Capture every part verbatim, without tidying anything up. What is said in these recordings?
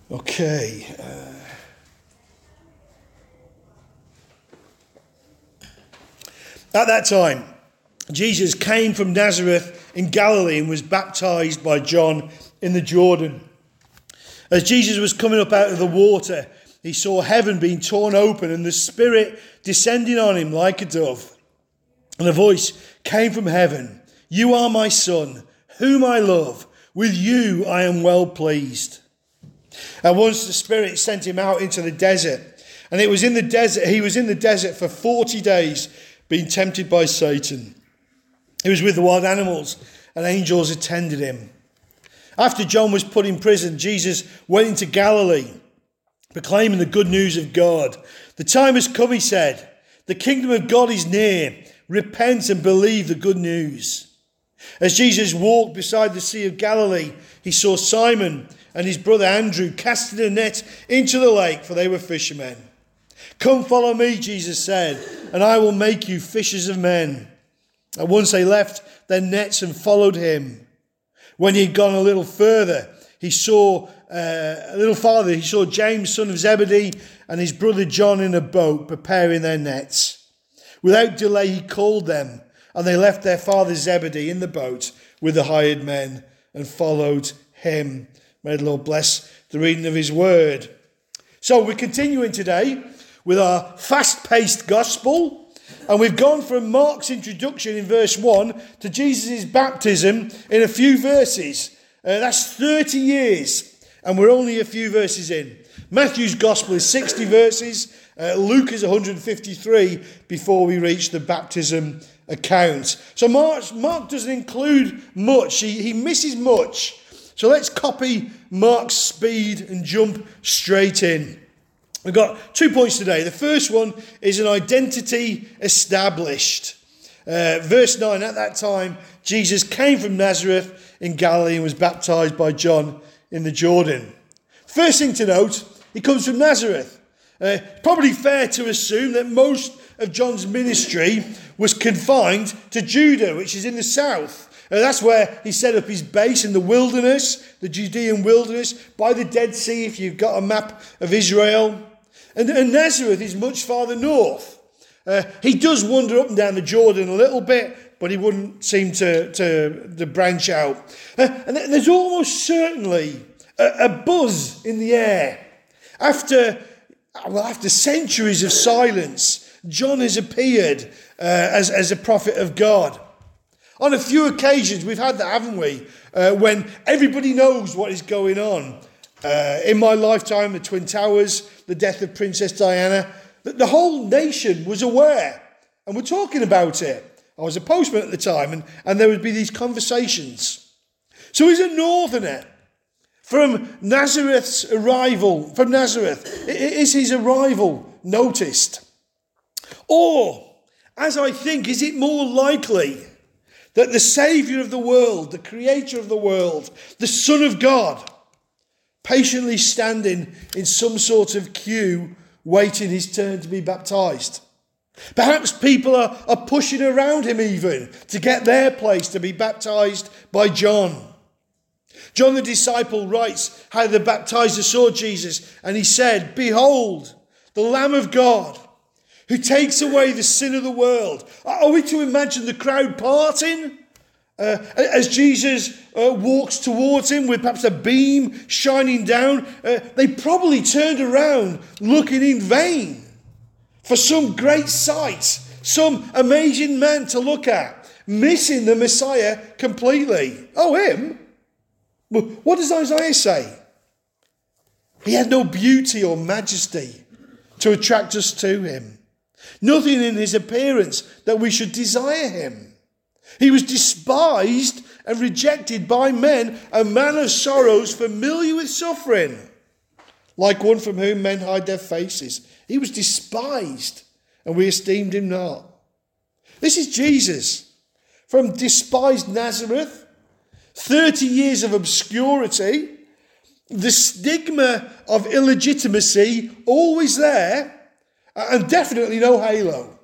Okay. Uh, at that time, Jesus came from Nazareth in Galilee and was baptized by John in the Jordan. As Jesus was coming up out of the water, he saw heaven being torn open and the Spirit descending on him like a dove. And a voice came from heaven, "You are my Son, whom I love. With you I am well pleased." And once the Spirit sent him out into the desert. And it was in the desert, he was in the desert for forty days, being tempted by Satan. He was with the wild animals, and angels attended him. After John was put in prison, Jesus went into Galilee, proclaiming the good news of God. "The time has come," he said. "The kingdom of God is near. Repent and believe the good news." As Jesus walked beside the Sea of Galilee, he saw Simon and his brother Andrew casting a net into the lake, for they were fishermen. "Come, follow me," Jesus said, "and I will make you fishers of men." And once they left their nets and followed him. When he had gone a little further, he saw uh, a little farther, he saw James, son of Zebedee, and his brother John in a boat preparing their nets. Without delay, he called them, and they left their father Zebedee in the boat with the hired men and followed him. May the Lord bless the reading of his word. So we're continuing today with our fast-paced gospel. And we've gone from Mark's introduction in verse one to Jesus' baptism in a few verses. Uh, that's thirty years, and we're only a few verses in. Matthew's gospel is sixty verses. Uh, Luke is one hundred fifty-three before we reach the baptism account. So Mark, Mark doesn't include much. He, he misses much. So let's copy Mark's speed and jump straight in. We've got two points today. The first one is an identity established. Uh, verse nine, at that time, Jesus came from Nazareth in Galilee and was baptized by John in the Jordan. First thing to note, he comes from Nazareth. Uh, probably fair to assume that most of John's ministry was confined to Judah, which is in the south. Uh, that's where he set up his base in the wilderness, the Judean wilderness, by the Dead Sea, if you've got a map of Israel. And, and Nazareth is much farther north. Uh, he does wander up and down the Jordan a little bit, but he wouldn't seem to, to, to branch out. Uh, and there's almost certainly a, a buzz in the air. After, well, after centuries of silence, John has appeared uh, as, as a prophet of God. On a few occasions, we've had that, haven't we? Uh, when everybody knows what is going on. Uh, in my lifetime, the Twin Towers, the death of Princess Diana, the, the whole nation was aware. And we're talking about it. I was a postman at the time, and, and there would be these conversations. So he's a northerner. From Nazareth's arrival, from Nazareth, is his arrival noticed? Or, as I think, is it more likely that the Saviour of the world, the Creator of the world, the Son of God, patiently standing in some sort of queue, waiting his turn to be baptized? Perhaps people are, are pushing around him even to get their place to be baptized by John. John the disciple writes how the baptizer saw Jesus, and he said, "Behold, the Lamb of God, who takes away the sin of the world." Are we to imagine the crowd parting uh, as Jesus uh, walks towards him with perhaps a beam shining down? Uh, they probably turned around looking in vain for some great sight, some amazing man to look at, missing the Messiah completely. Oh, him? What does Isaiah say? He had no beauty or majesty to attract us to him. Nothing in his appearance that we should desire him. He was despised and rejected by men, a man of sorrows, familiar with suffering, like one from whom men hide their faces. He was despised, and we esteemed him not. This is Jesus, from despised Nazareth, thirty years of obscurity, the stigma of illegitimacy always there, and definitely no halo.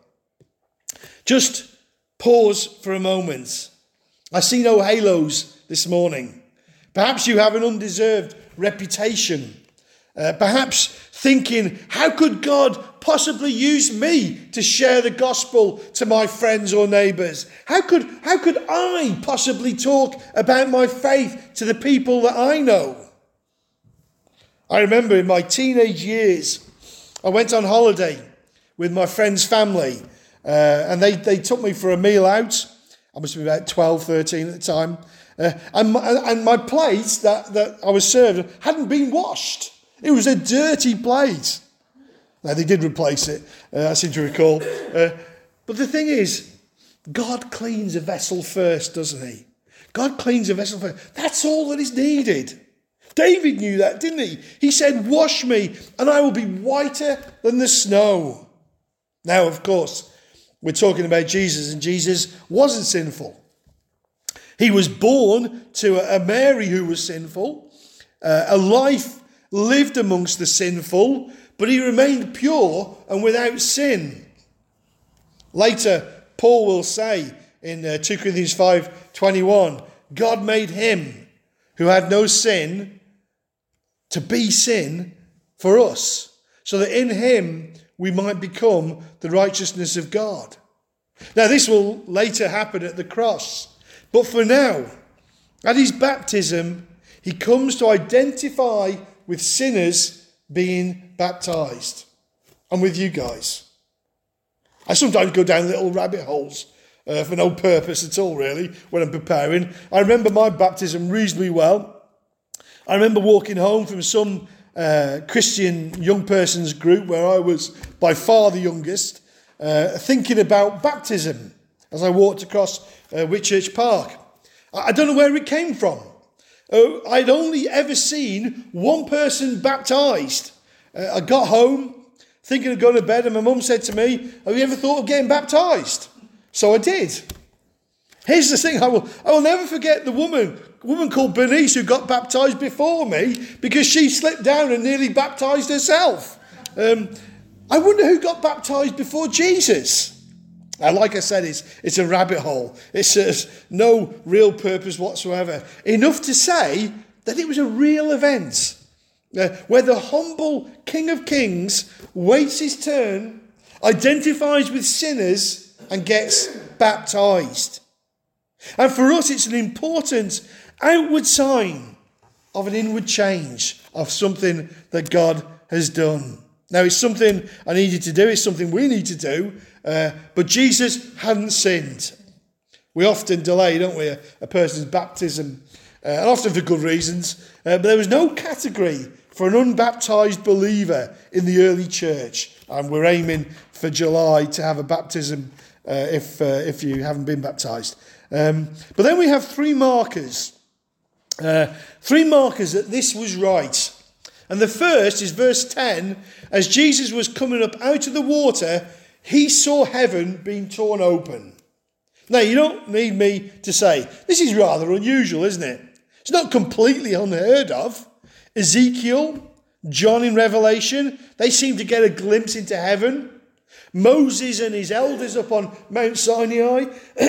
Just pause for a moment. I see no halos this morning. Perhaps you have an undeserved reputation. Uh, perhaps thinking, how could God possibly use me to share the gospel to my friends or neighbours? How could, how could I possibly talk about my faith to the people that I know? I remember in my teenage years, I went on holiday with my friend's family, uh, and they, they took me for a meal out. I must have been about twelve, thirteen at the time. Uh, and, my, and my plate that, that I was served hadn't been washed. It was a dirty plate. Now, they did replace it, uh, I seem to recall. Uh, but the thing is, God cleans a vessel first, doesn't he? God cleans a vessel first. That's all that is needed. David knew that, didn't he? He said, wash me, and I will be whiter than the snow. Now, of course, we're talking about Jesus, and Jesus wasn't sinful. He was born to a Mary who was sinful, uh, a life lived amongst the sinful, but he remained pure and without sin. Later, Paul will say in uh, Second Corinthians five twenty-one, God made him who had no sin to be sin for us, so that in him we might become the righteousness of God. Now, this will later happen at the cross, but for now, at his baptism, he comes to identify with sinners being baptized. I'm with you guys. I sometimes go down little rabbit holes uh, for no purpose at all, really, when I'm preparing. I remember my baptism reasonably well. I remember walking home from some uh, Christian young person's group where I was by far the youngest, uh, thinking about baptism as I walked across uh, Whitchurch Park. I don't know where it came from. Uh, I'd only ever seen one person baptised. Uh, I got home thinking of going to bed, and my mum said to me, have you ever thought of getting baptised? So I did. Here's the thing, I will, I will never forget the woman, a woman called Bernice, who got baptised before me because she slipped down and nearly baptised herself. Um, I wonder who got baptised before Jesus. Now, like I said, it's, it's a rabbit hole. It serves no real purpose whatsoever. Enough to say that it was a real event uh, where the humble King of Kings waits his turn, identifies with sinners, and gets baptised. And for us, it's an important outward sign of an inward change, of something that God has done. Now, it's something I needed to do. It's something we need to do. Uh, but Jesus hadn't sinned. We often delay, don't we, a, a person's baptism, uh, and often for good reasons. Uh, but there was no category for an unbaptised believer in the early church. And we're aiming for July to have a baptism uh, if uh, if you haven't been baptised. Um, but then we have three markers. Uh, three markers that this was right. And the first is verse ten. As Jesus was coming up out of the water, he saw heaven being torn open. Now, you don't need me to say, this is rather unusual, isn't it? It's not completely unheard of. Ezekiel, John in Revelation, they seem to get a glimpse into heaven. Moses and his elders up on Mount Sinai,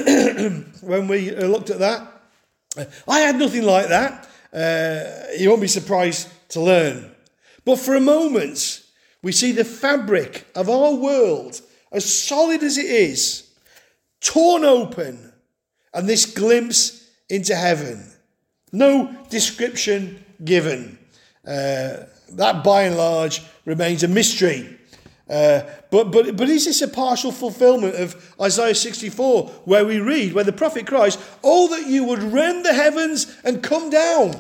when we looked at that. I had nothing like that. Uh, you won't be surprised to learn. But for a moment, we see the fabric of our world, as solid as it is, torn open, and this glimpse into heaven. No description given. Uh, that, by and large, remains a mystery. Uh, but, but, but is this a partial fulfillment of Isaiah sixty-four, where we read, where the prophet cries, oh, that you would rend the heavens and come down?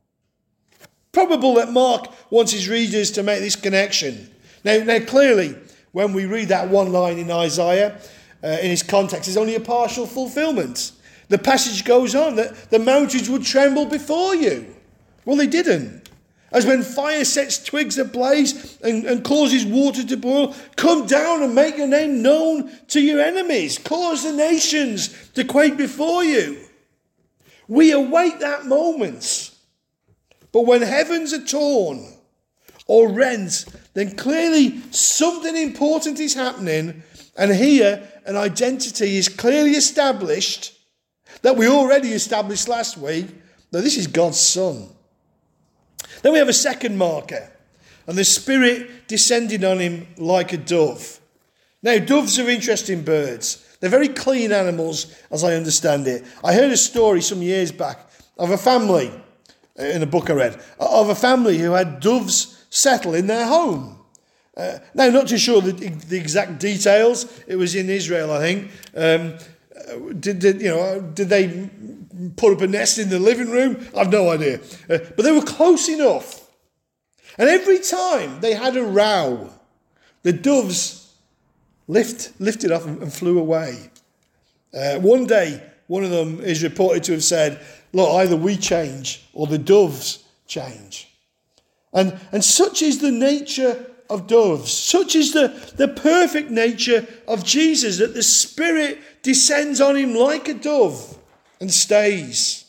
Probable that Mark wants his readers to make this connection. Now, now clearly, when we read that one line in Isaiah, uh, in its context, it's only a partial fulfillment. The passage goes on that the mountains would tremble before you. Well, they didn't. As when fire sets twigs ablaze and, and causes water to boil, come down and make your name known to your enemies. Cause the nations to quake before you. We await that moment. But when heavens are torn or rent, then clearly something important is happening. And here an identity is clearly established that we already established last week, that this is God's Son. Then we have a second marker. and the Spirit descended on him like a dove. Now, doves are interesting birds. They're very clean animals, as I understand it. I heard a story some years back of a family, in a book I read, of a family who had doves settle in their home. Uh, now, not too sure the, the exact details. It was in Israel, I think. Um, did, did you know? Did they put up a nest in the living room? I've no idea. Uh, but they were close enough. And every time they had a row, the doves lift, lifted off and, and flew away. Uh, one day, one of them is reported to have said, look, either we change or the doves change. And, and such is the nature of doves. Such is the, the perfect nature of Jesus, that the Spirit descends on him like a dove and stays.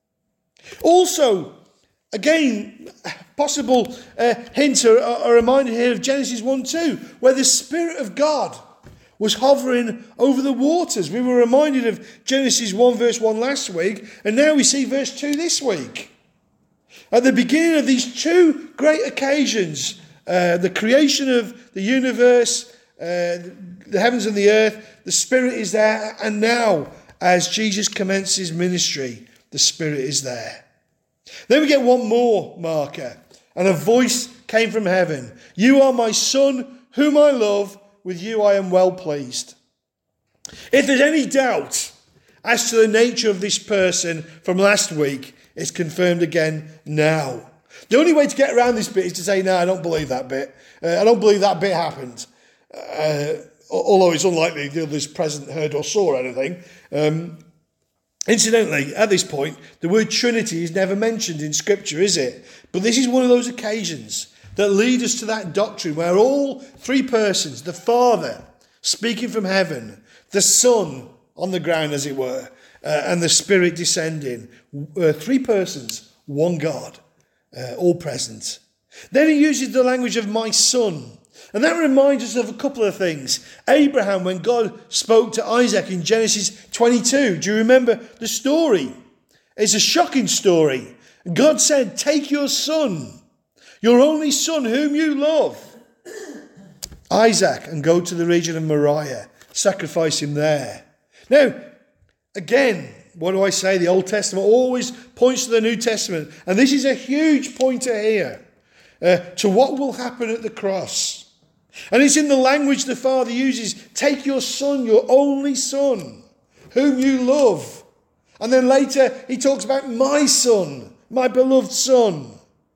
Also, again, possible uh, hint or, or reminder here of Genesis one two, where the Spirit of God was hovering over the waters. We were reminded of Genesis one verse one last week, and now we see verse two this week. At the beginning of these two great occasions, uh, the creation of the universe, uh, the heavens and the earth, the Spirit is there, and now, as Jesus commences ministry, the Spirit is there. Then we get one more marker, and a voice came from heaven. You are my Son, whom I love. With you I am well pleased. If there's any doubt as to the nature of this person from last week, it's confirmed again now. The only way to get around this bit is to say, no, I don't believe that bit. Uh, I don't believe that bit happened. Uh, although it's unlikely the others present heard or saw anything. Um, incidentally, at this point, the word Trinity is never mentioned in Scripture, is it? But this is one of those occasions that lead us to that doctrine where all three persons, the Father speaking from heaven, the Son on the ground, as it were, uh, and the Spirit descending, uh, three persons, one God, uh, all present. Then he uses the language of my son. And that reminds us of a couple of things. Abraham, when God spoke to Isaac in Genesis twenty-two, do you remember the story? It's a shocking story. God said, take your son, your only son whom you love, Isaac, and go to the region of Moriah. Sacrifice him there. Now, again, what do I say? The Old Testament always points to the New Testament. And this is a huge pointer here uh, to what will happen at the cross. And it's in the language the Father uses. Take your son, your only son, whom you love. And then later he talks about my son, my beloved son.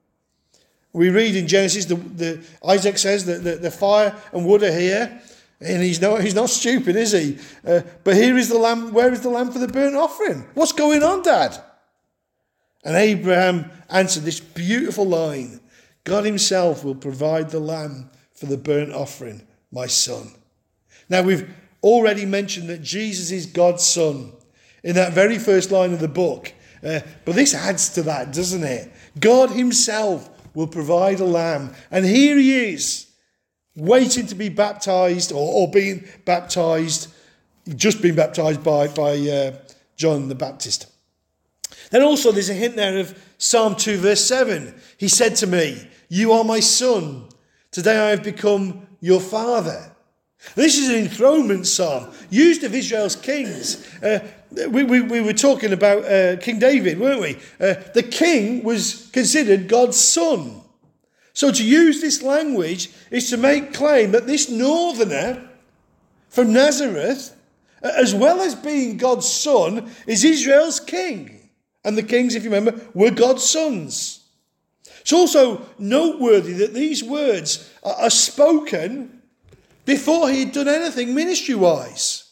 We read in Genesis, the, the, Isaac says that the, the fire and wood are here. And he's not, he's not stupid, is he? Uh, but here is the lamb. Where is the lamb for the burnt offering? What's going on, Dad? And Abraham answered this beautiful line. God himself will provide the lamb for the burnt offering, my son. Now, we've already mentioned that Jesus is God's son in that very first line of the book. Uh, but this adds to that, doesn't it? God himself will provide a lamb. And here he is, waiting to be baptized, or, or being baptized, just being baptized by, by uh, John the Baptist. Then also there's a hint there of Psalm two verse seven. He said to me, you are my son. Today I have become your father. This is an enthronement psalm used of Israel's kings. Uh, we, we, we were talking about uh, King David, weren't we? Uh, the king was considered God's son. So to use this language is to make claim that this northerner from Nazareth, as well as being God's son, is Israel's king. And the kings, if you remember, were God's sons. It's also noteworthy that these words are spoken before he had done anything ministry-wise.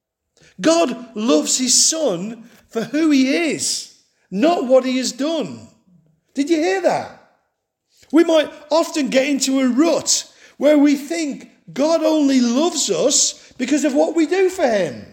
God loves his son for who he is, not what he has done. Did you hear that? We might often get into a rut where we think God only loves us because of what we do for him.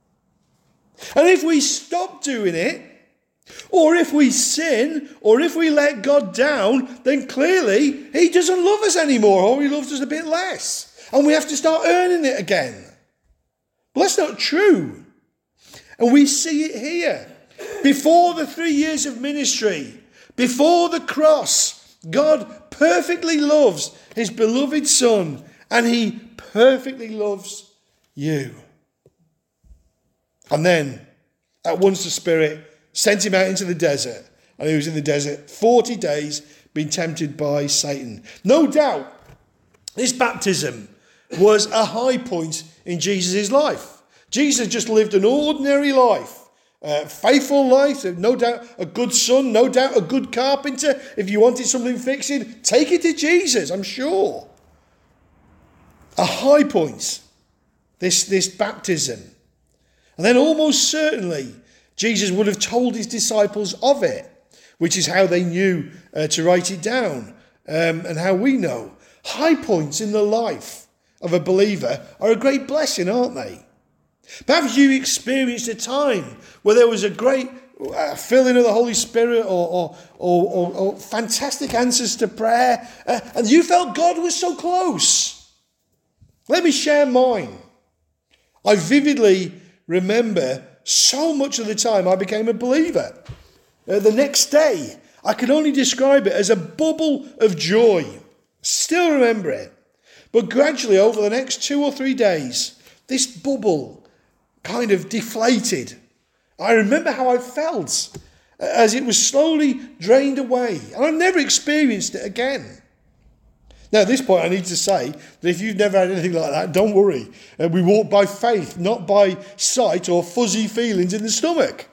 And if we stop doing it, or if we sin, or if we let God down, then clearly he doesn't love us anymore, or he loves us a bit less. And we have to start earning it again. But that's not true. And we see it here. Before the three years of ministry, before the cross, God perfectly loves his beloved Son, and he perfectly loves you. And then, at once the Spirit sent him out into the desert, and he was in the desert forty days, being tempted by Satan. No doubt, this baptism was a high point in Jesus' life. Jesus just lived an ordinary life. Uh, faithful life, no doubt a good son, no doubt a good carpenter. If you wanted something fixing, take it to Jesus, I'm sure. A high point, this, this baptism. And then almost certainly, Jesus would have told his disciples of it, which is how they knew uh, to write it down, um, and how we know. High points in the life of a believer are a great blessing, aren't they? Perhaps you experienced a time where there was a great uh, filling of the Holy Spirit, or, or, or, or, or fantastic answers to prayer, uh, and you felt God was so close. Let me share mine. I vividly remember so much of the time I became a believer. Uh, the next day, I could only describe it as a bubble of joy. Still remember it. But gradually, over the next two or three days, this bubble kind of deflated. I remember how I felt as it was slowly drained away. And I've never experienced it again. Now, at this point, I need to say that if you've never had anything like that, don't worry. Uh, we walk by faith, not by sight or fuzzy feelings in the stomach.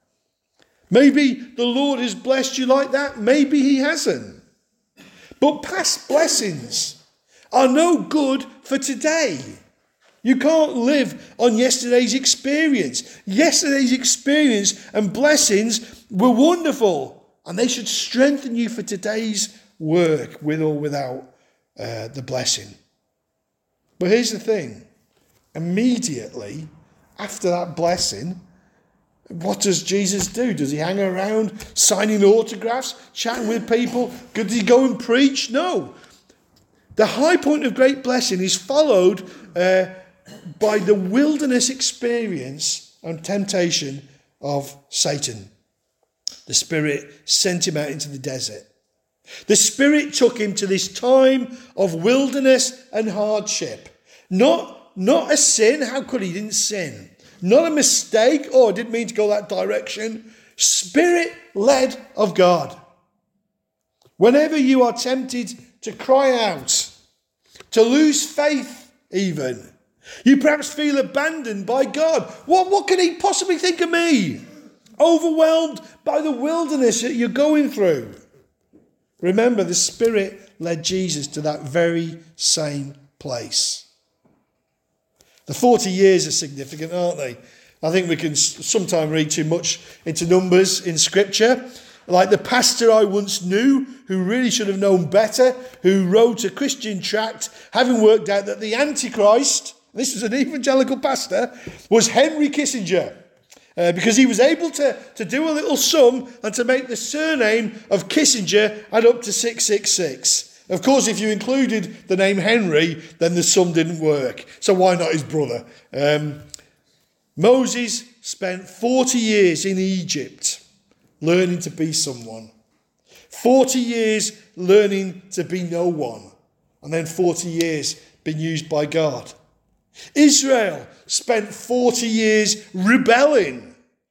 Maybe the Lord has blessed you like that. Maybe he hasn't. But past blessings are no good for today. You can't live on yesterday's experience. Yesterday's experience and blessings were wonderful, and they should strengthen you for today's work, with or without uh, the blessing. But here's the thing. Immediately after that blessing, what does Jesus do? Does he hang around signing autographs, chatting with people? Does he go and preach? No. The high point of great blessing is followed uh, by the wilderness experience and temptation of Satan. The Spirit sent him out into the desert. The Spirit took him to this time of wilderness and hardship. Not, not a sin. How could he? He didn't sin. Not a mistake. Oh, I didn't mean to go that direction. Spirit-led of God. Whenever you are tempted to cry out, to lose faith even, you perhaps feel abandoned by God. What, what can he possibly think of me? Overwhelmed by the wilderness that you're going through. Remember, the Spirit led Jesus to that very same place. The forty years are significant, aren't they? I think we can sometimes read too much into numbers in Scripture. Like the pastor I once knew, who really should have known better, who wrote a Christian tract, having worked out that the Antichrist, this was an evangelical pastor, was Henry Kissinger. Uh, because he was able to, to do a little sum and to make the surname of Kissinger add up to six six six. Of course, if you included the name Henry, then the sum didn't work. So why not his brother? Um, Moses spent forty years in Egypt learning to be someone. forty years learning to be no one. And then forty years being used by God. Israel spent forty years rebelling.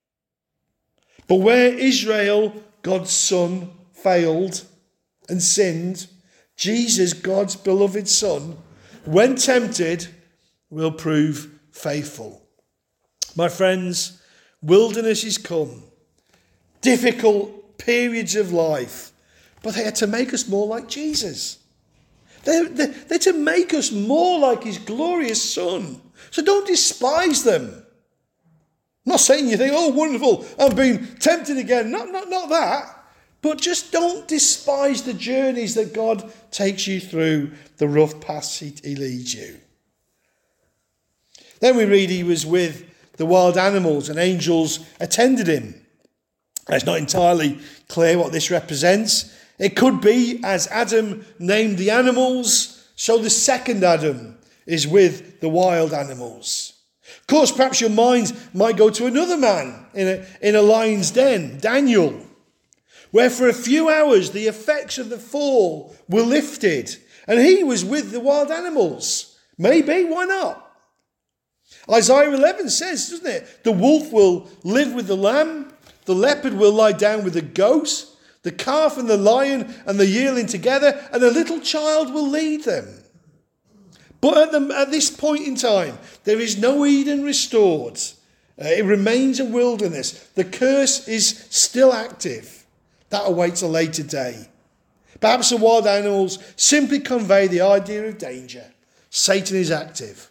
But where Israel, God's son, failed and sinned, Jesus, God's beloved Son, when tempted, will prove faithful. My friends, wildernesses come, difficult periods of life, but they are to make us more like Jesus. They're, they're, they're to make us more like his glorious Son. So don't despise them. I'm not saying you think, oh, wonderful, I'm being tempted again. Not, not, not that. But just don't despise the journeys that God takes you through, the rough paths he, he leads you. Then we read he was with the wild animals and angels attended him. It's not entirely clear what this represents. It could be, as Adam named the animals, so the second Adam is with the wild animals. Of course, perhaps your mind might go to another man in a, in a lion's den, Daniel. where for a few hours the effects of the fall were lifted, and he was with the wild animals. Maybe, why not? Isaiah eleven says, doesn't it? The wolf will live with the lamb, the leopard will lie down with the goat, the calf and the lion and the yearling together, and a little child will lead them. But at, the, at this point in time, there is no Eden restored. Uh, it remains a wilderness. The curse is still active. That awaits a later day. Perhaps the wild animals simply convey the idea of danger. Satan is active.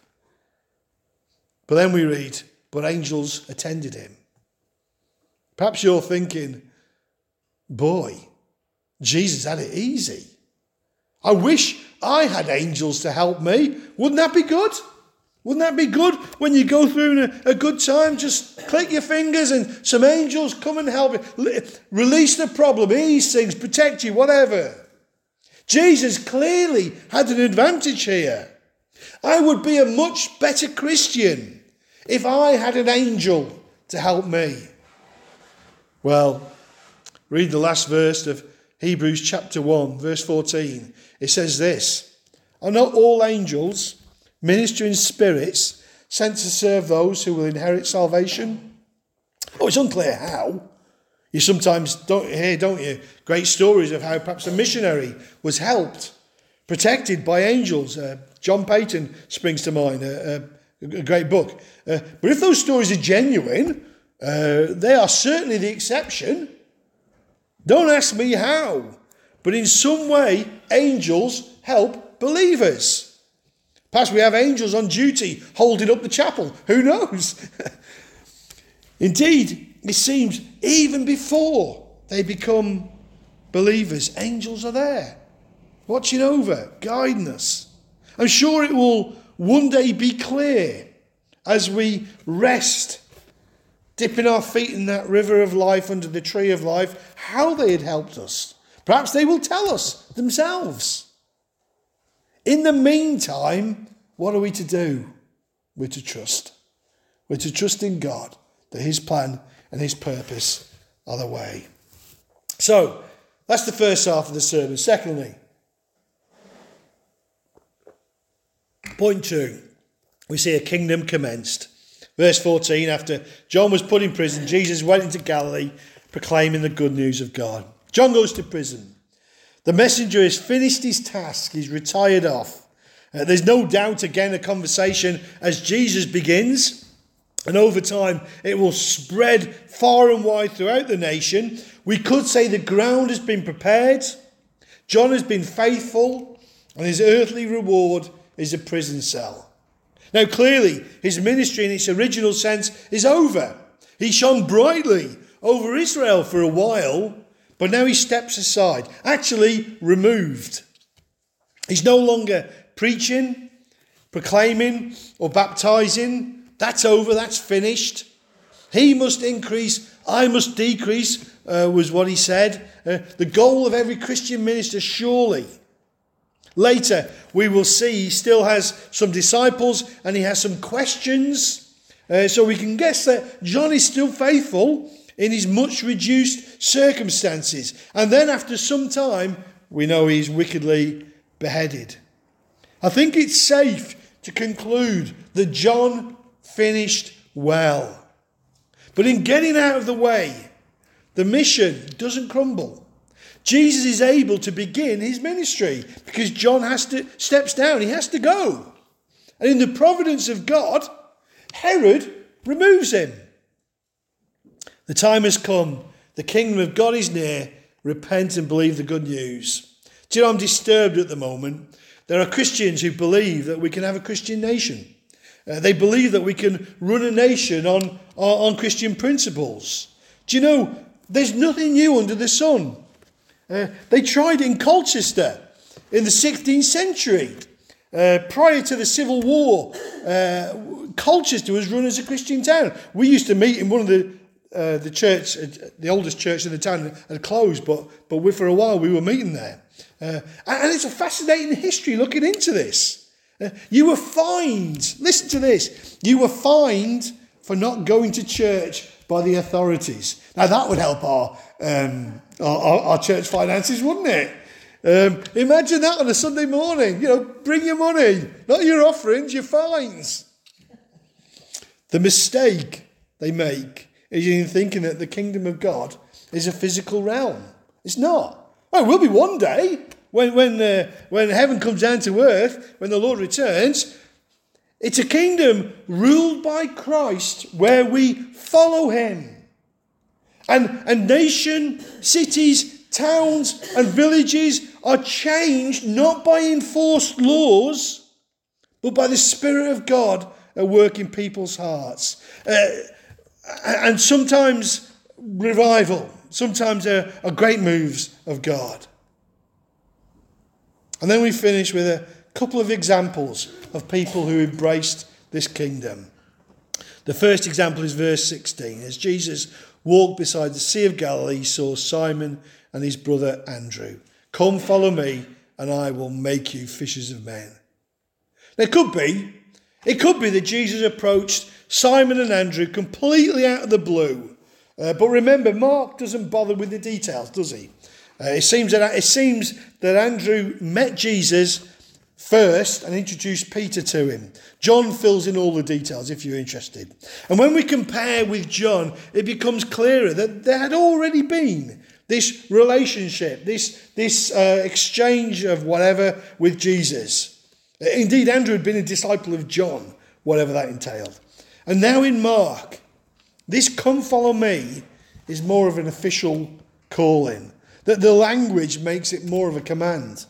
But then we read, but angels attended him. Perhaps you're thinking, boy, Jesus had it easy. I wish I had angels to help me. Wouldn't that be good? Wouldn't that be good when you go through a, a good time? Just click your fingers and some angels come and help you. Release the problem, ease things, protect you, whatever. Jesus clearly had an advantage here. I would be a much better Christian if I had an angel to help me. Well, read the last verse of Hebrews chapter one, verse fourteen. It says this, are not all angels ministering spirits sent to serve those who will inherit salvation? Oh, it's unclear how. You sometimes don't hear, don't you, great stories of how perhaps a missionary was helped, protected by angels. Uh, John Payton springs to mind, a, a, a great book. Uh, but if those stories are genuine, uh, they are certainly the exception. Don't ask me how, but in some way, angels help believers. Perhaps we have angels on duty holding up the chapel. Who knows? Indeed, it seems even before they become believers, angels are there, watching over, guiding us. I'm sure it will one day be clear as we rest, dipping our feet in that river of life under the tree of life, how they had helped us. Perhaps they will tell us themselves. In the meantime, what are we to do? We're to trust. We're to trust in God that his plan and his purpose are the way. So, that's the first half of the sermon. Secondly, point two, we see a kingdom commenced. Verse fourteen, after John was put in prison, Jesus went into Galilee proclaiming the good news of God. John goes to prison. The messenger has finished his task. He's retired off. Uh, there's no doubt, again, a conversation as Jesus begins. And over time, it will spread far and wide throughout the nation. We could say the ground has been prepared. John has been faithful. And his earthly reward is a prison cell. Now, clearly, his ministry in its original sense is over. He shone brightly over Israel for a while, but now he steps aside, actually removed. He's no longer preaching, proclaiming, or baptizing. That's over, that's finished. He must increase, I must decrease, uh, was what he said. Uh, the goal of every Christian minister, surely. Later, we will see he still has some disciples and he has some questions. Uh, so we can guess that John is still faithful in his much reduced circumstances. And then after some time, we know he's wickedly beheaded. I think it's safe to conclude that John finished well. But in getting out of the way, the mission doesn't crumble. Jesus is able to begin his ministry because John has to steps down. He has to go. And in the providence of God, Herod removes him. The time has come. The kingdom of God is near. Repent and believe the good news. Do you know, I'm disturbed at the moment. There are Christians who believe that we can have a Christian nation. Uh, they believe that we can run a nation on, on, on Christian principles. Do you know, there's nothing new under the sun. Uh, they tried in Colchester in the sixteenth century. Uh, prior to the Civil War, uh, Colchester was run as a Christian town. We used to meet in one of the uh, the church, uh, the oldest church in the town had closed, but but we, for a while we were meeting there. Uh, and it's a fascinating history looking into this. Uh, you were fined, listen to this, you were fined for not going to church by the authorities. Now that would help our um, our, our, our church finances, wouldn't it? Um, imagine that on a Sunday morning. You know, bring your money, not your offerings, your fines. The mistake they make is in thinking that the kingdom of God is a physical realm. It's not. Well, it will be one day when when uh, when heaven comes down to earth, when the Lord returns. It's a kingdom ruled by Christ where we follow him. And, and nation, cities, towns and villages are changed not by enforced laws, but by the Spirit of God at work in people's hearts. Uh, and sometimes revival, sometimes are, are great moves of God. And then we finish with a couple of examples of people who embraced this kingdom. The first example is verse sixteen. As Jesus walked beside the Sea of Galilee, he saw Simon and his brother Andrew. Come, follow me, and I will make you fishers of men. There could be, it could be that Jesus approached Simon and Andrew completely out of the blue. Uh, but remember, Mark doesn't bother with the details, does he? Uh, it seems that it seems that Andrew met Jesus first and introduced Peter to him. John fills in all the details if you're interested. And when we compare with John, it becomes clearer that there had already been this relationship, this, this uh, exchange of whatever with Jesus. Indeed, Andrew had been a disciple of John, whatever that entailed. And now in Mark, this come follow me is more of an official calling. That the language makes it more of a command.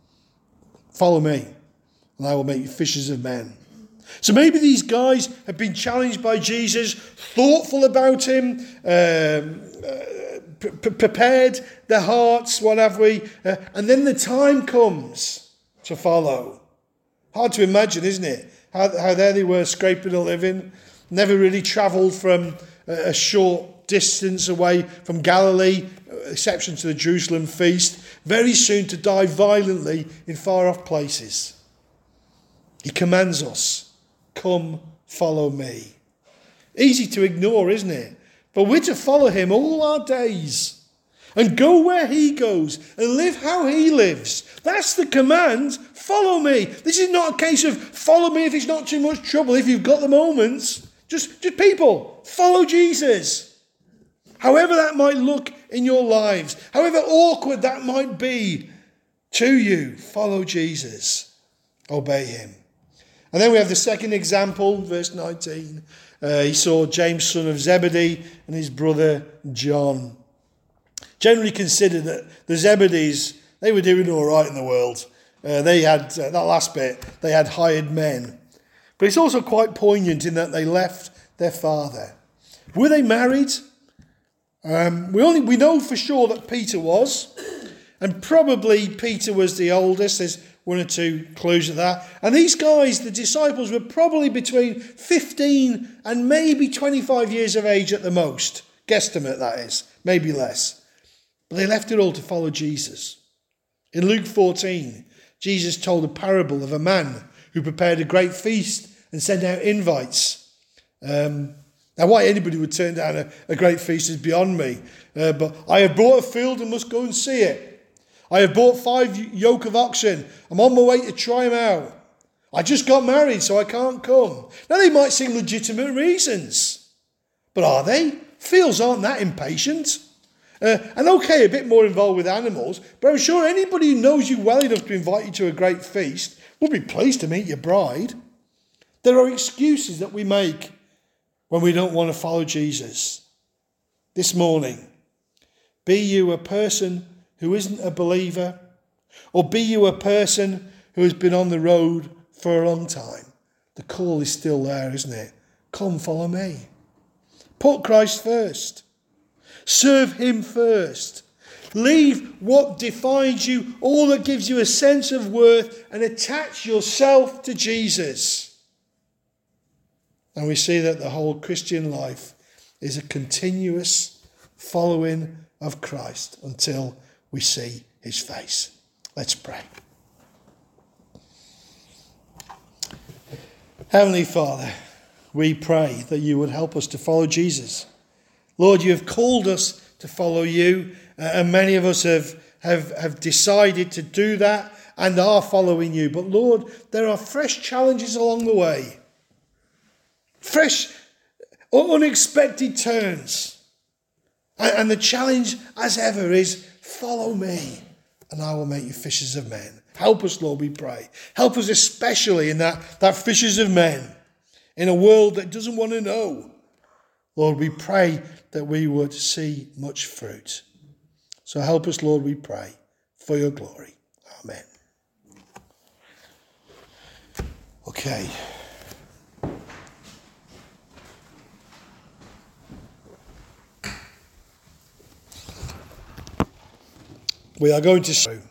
Follow me, and I will make you fishers of men. So maybe these guys have been challenged by Jesus, thoughtful about him, um, uh, p- prepared their hearts, what have we, uh, and then the time comes to follow. Hard to imagine, isn't it? How, how there they were scraping a living, never really travelled from a, a short distance away from Galilee, exception to the Jerusalem feast, very soon to die violently in far-off places. He commands us, come, follow me. Easy to ignore, isn't it? But we're to follow him all our days and go where he goes and live how he lives. That's the command. Follow me. This is not a case of follow me if it's not too much trouble, if you've got the moments. Just, just people, follow Jesus. However that might look in your lives, however awkward that might be to you, follow Jesus. Obey him. And then we have the second example, verse nineteen. Uh, he saw James, son of Zebedee, and his brother John. Generally considered that the Zebedees, they were doing all right in the world. Uh, they had, uh, that last bit, they had hired men. But it's also quite poignant in that they left their father. Were they married? Um, we only we know for sure that Peter was, and probably Peter was the oldest. There's one or two clues of that. And these guys, the disciples, were probably between fifteen and maybe twenty-five years of age at the most. Guesstimate, that is, maybe less. But they left it all to follow Jesus. In Luke fourteen, Jesus told a parable of a man who prepared a great feast and sent out invites. Um, Now, why anybody would turn down a, a great feast is beyond me. Uh, but I have bought a field and must go and see it. I have bought five yoke of oxen. I'm on my way to try them out. I just got married, so I can't come. Now, they might seem legitimate reasons. But are they? Fields aren't that impatient. Uh, and okay, a bit more involved with animals. But I'm sure anybody who knows you well enough to invite you to a great feast will be pleased to meet your bride. There are excuses that we make when we don't want to follow Jesus. This morning, be you a person who isn't a believer, or be you a person who has been on the road for a long time. The call is still there, isn't it? Come, follow me. Put Christ first. Serve him first. Leave what defines you, all that gives you a sense of worth, and attach yourself to Jesus. And we see that the whole Christian life is a continuous following of Christ until we see his face. Let's pray. Heavenly Father, we pray that you would help us to follow Jesus. Lord, you have called us to follow you. Uh, and many of us have, have, have decided to do that and are following you. But Lord, there are fresh challenges along the way. Fresh, unexpected turns. And, and the challenge, as ever, is follow me and I will make you fishers of men. Help us, Lord, we pray. Help us especially in that, that fishers of men, in a world that doesn't want to know. Lord, we pray that we would see much fruit. So help us, Lord, we pray, for your glory. Amen. Okay. We are going to